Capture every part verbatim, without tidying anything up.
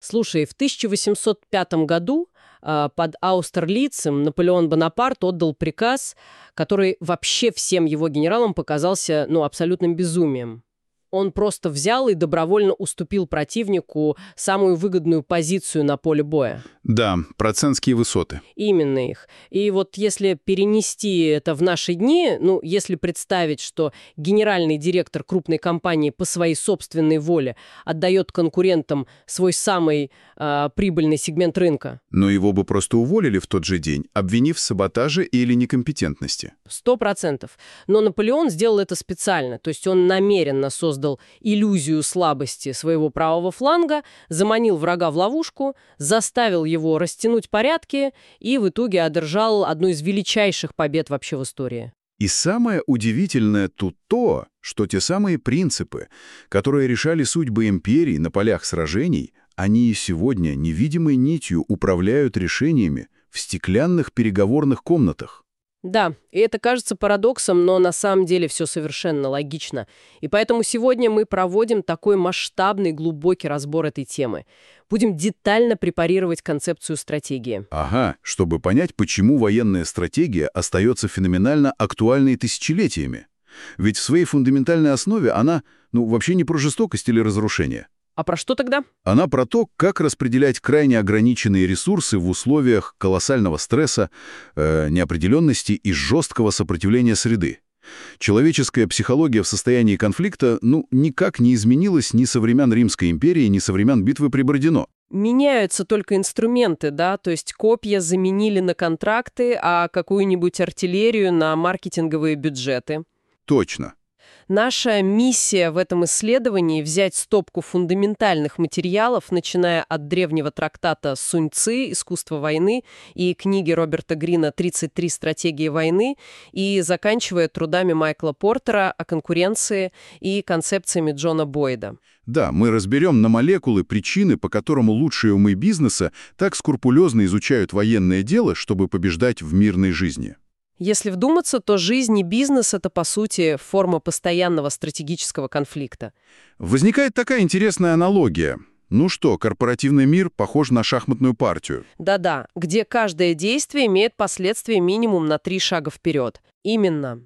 Слушай, в тысяча восемьсот пятом году а, под Аустерлицем Наполеон Бонапарт отдал приказ, который вообще всем его генералам показался, ну, абсолютным безумием. Он просто взял и добровольно уступил противнику самую выгодную позицию на поле боя. Да, процентские высоты. Именно их. И вот если перенести это в наши дни, ну, если представить, что генеральный директор крупной компании по своей собственной воле отдает конкурентам свой самый э, прибыльный сегмент рынка. Но его бы просто уволили в тот же день, обвинив в саботаже или некомпетентности. Сто процентов. Но Наполеон сделал это специально, то есть он намеренно создал иллюзию слабости своего правого фланга, заманил врага в ловушку, заставил его растянуть порядки и в итоге одержал одну из величайших побед вообще в истории. И самое удивительное тут то, что те самые принципы, которые решали судьбы империй на полях сражений, они и сегодня невидимой нитью управляют решениями в стеклянных переговорных комнатах. Да, и это кажется парадоксом, но на самом деле все совершенно логично. И поэтому сегодня мы проводим такой масштабный, глубокий разбор этой темы. Будем детально препарировать концепцию стратегии. Ага, чтобы понять, почему военная стратегия остается феноменально актуальной тысячелетиями. Ведь в своей фундаментальной основе она, ну, вообще не про жестокость или разрушение. А про что тогда? Она про то, как распределять крайне ограниченные ресурсы в условиях колоссального стресса, э, неопределенности и жесткого сопротивления среды. Человеческая психология в состоянии конфликта, ну, никак не изменилась ни со времен Римской империи, ни со времен битвы при Бородино. Меняются только инструменты, да, то есть копья заменили на контракты, а какую-нибудь артиллерию на маркетинговые бюджеты. Точно. Наша миссия в этом исследовании — взять стопку фундаментальных материалов, начиная от древнего трактата Сунь Цзы «Искусство войны» и книги Роберта Грина «тридцать три стратегии войны» и заканчивая трудами Майкла Портера о конкуренции и концепциями Джона Бойда. Да, мы разберем на молекулы причины, по которым лучшие умы бизнеса так скрупулезно изучают военное дело, чтобы побеждать в мирной жизни. Если вдуматься, то жизнь и бизнес — это, по сути, форма постоянного стратегического конфликта. Возникает такая интересная аналогия. Ну что, корпоративный мир похож на шахматную партию. Да-да, где каждое действие имеет последствия минимум на три шага вперед. Именно.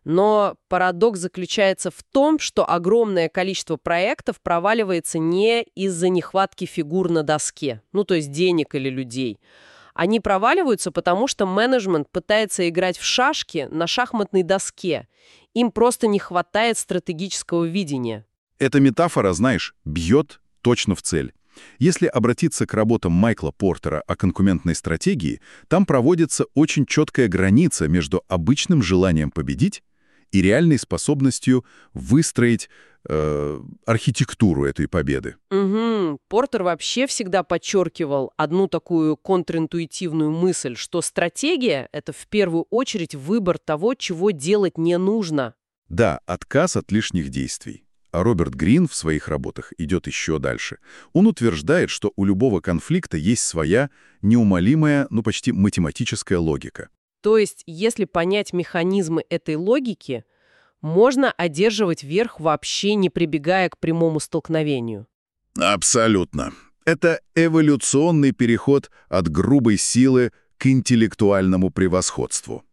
Но парадокс заключается в том, что огромное количество проектов проваливается не из-за нехватки фигур на доске, ну то есть денег или людей. Они проваливаются, потому что менеджмент пытается играть в шашки на шахматной доске. Им просто не хватает стратегического видения. Эта метафора, знаешь, бьет точно в цель. Если обратиться к работам Майкла Портера о конкурентной стратегии, там проводится очень четкая граница между обычным желанием победить и реальной способностью выстроить э, архитектуру этой победы. Угу. Портер вообще всегда подчеркивал одну такую контринтуитивную мысль, что стратегия — это в первую очередь выбор того, чего делать не нужно. Да, отказ от лишних действий. А Роберт Грин в своих работах идет еще дальше. Он утверждает, что у любого конфликта есть своя неумолимая, ну почти математическая логика. То есть, если понять механизмы этой логики, можно одерживать верх, вообще не прибегая к прямому столкновению. Абсолютно. Это эволюционный переход от грубой силы к интеллектуальному превосходству.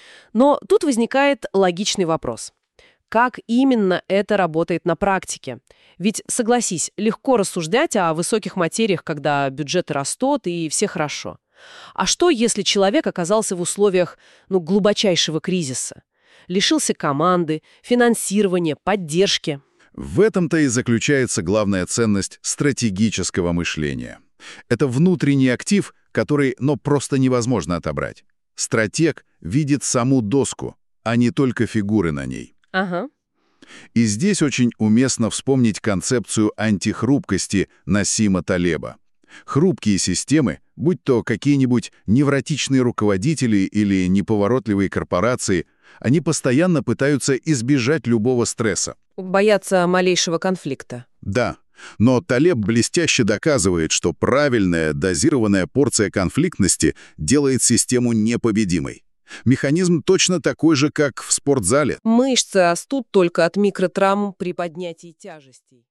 Но тут возникает логичный вопрос. Как именно это работает на практике? Ведь, согласись, легко рассуждать о высоких материях, когда бюджеты растут и все хорошо. А что, если человек оказался в условиях, ну, глубочайшего кризиса? Лишился команды, финансирования, поддержки. В этом-то и заключается главная ценность стратегического мышления. Это внутренний актив, который, но просто невозможно отобрать. Стратег видит саму доску, а не только фигуры на ней. Ага. И здесь очень уместно вспомнить концепцию антихрупкости Нассима Талеба. Хрупкие системы, будь то какие-нибудь невротичные руководители или неповоротливые корпорации, они постоянно пытаются избежать любого стресса. Боятся малейшего конфликта. Да, но Талеб блестяще доказывает, что правильная дозированная порция конфликтности делает систему непобедимой. Механизм точно такой же, как в спортзале. Мышцы растут только от микротравм при поднятии тяжестей.